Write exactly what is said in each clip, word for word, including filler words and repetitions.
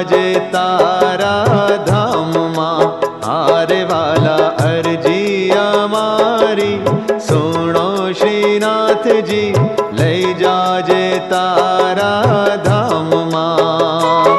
जाजे तारा धाम मां। आरे वाला अर्जी अमारी सुनो श्रीनाथ जी, लई जाजे तारा धाम मां।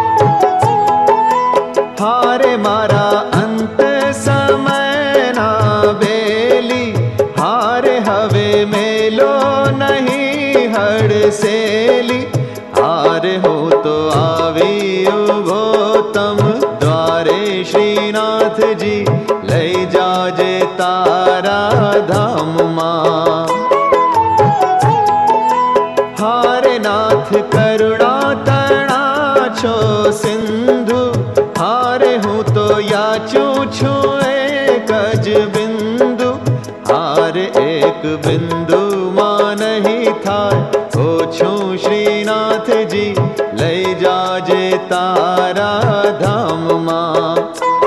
हारे मारा अंत समय ना बेली, हारे हवे मेलो नहीं हड़सेली। हारे हो तो आवी उभो तम द्वारे श्रीनाथ जी, लई जाजे तारा धाम मां। हारे नाथ करुणा तणा छो सिंधु, हारे हूँ तो याचू छू एक ज बिंदु। हारे एक बिंदु मां नहीं थाय, हो छू श्रीनाथ जी, लई जाजे तारा धाम मां।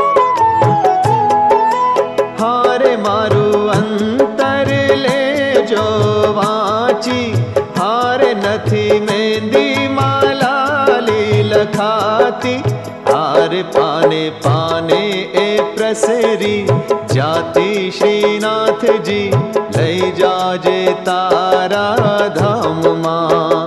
हारे मारू अंतर ले जो वाची, हारे नथी मेंदी माला लील खाती। हारे पाने पाने ए प्रसरी जाति श्रीनाथ जी, लई जाजे तारा धाम मां।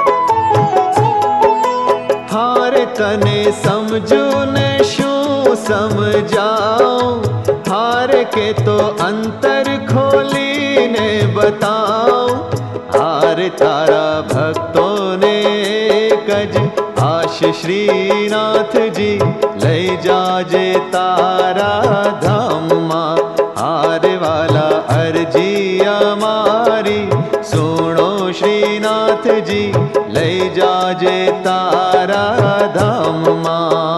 हारे तने समझू ने शू समझाऊं, हारे के तो अंतर खोली ने बताऊं। हारे तारा भक्तों ने कज आश श्रीनाथ जी, लई जाजे तारा धाम मां। हारे वाला अर्जी अमारी सुनो श्रीनाथ जी, लई जाजे तारा धाम मां।